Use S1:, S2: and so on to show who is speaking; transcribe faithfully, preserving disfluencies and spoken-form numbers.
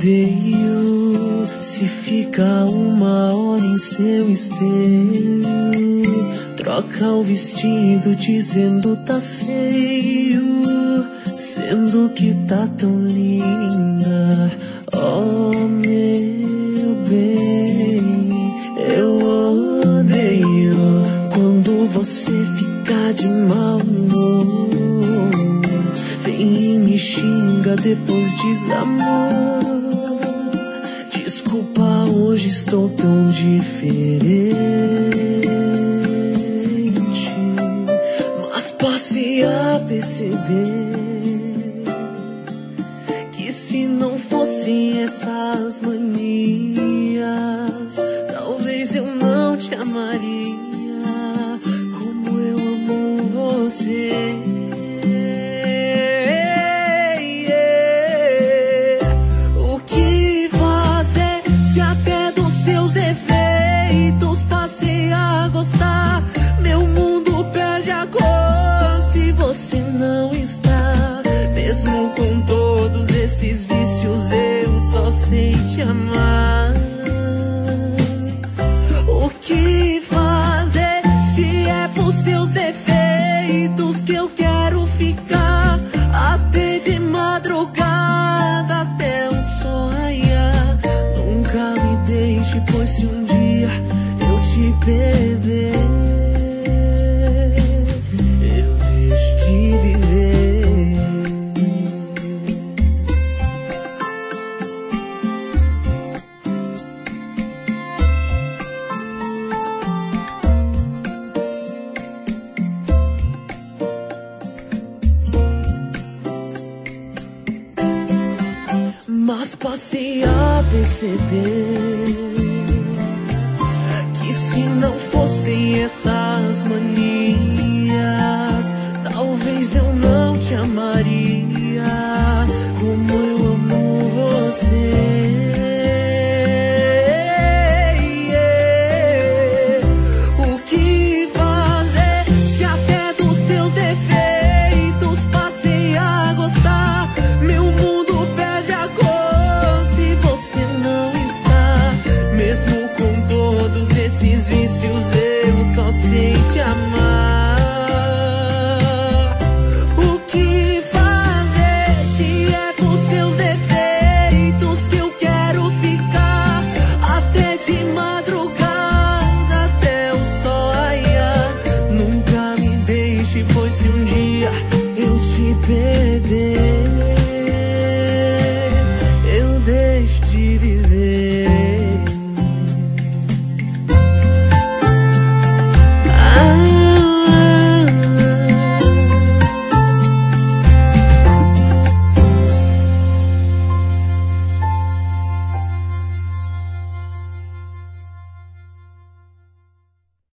S1: odeio se fica uma hora em seu espelho, troca o vestido dizendo tá feio, sendo que tá tão linda. Oh meu bem, eu odeio quando você fica de mau humor, vem e me xinga, depois diz amor, desculpa, hoje estou tão diferente. Mas passe a perceber que se não fossem essas manias, talvez eu não te amaria como eu amo você. Esses vícios eu só sei te amar. O que fazer se é por seus defeitos que eu quero ficar até de madrugada, até o sol raiar? Nunca me deixe, pois se um dia eu te perder, eu deixo de viver. Mas passei a perceber que se não fossem essas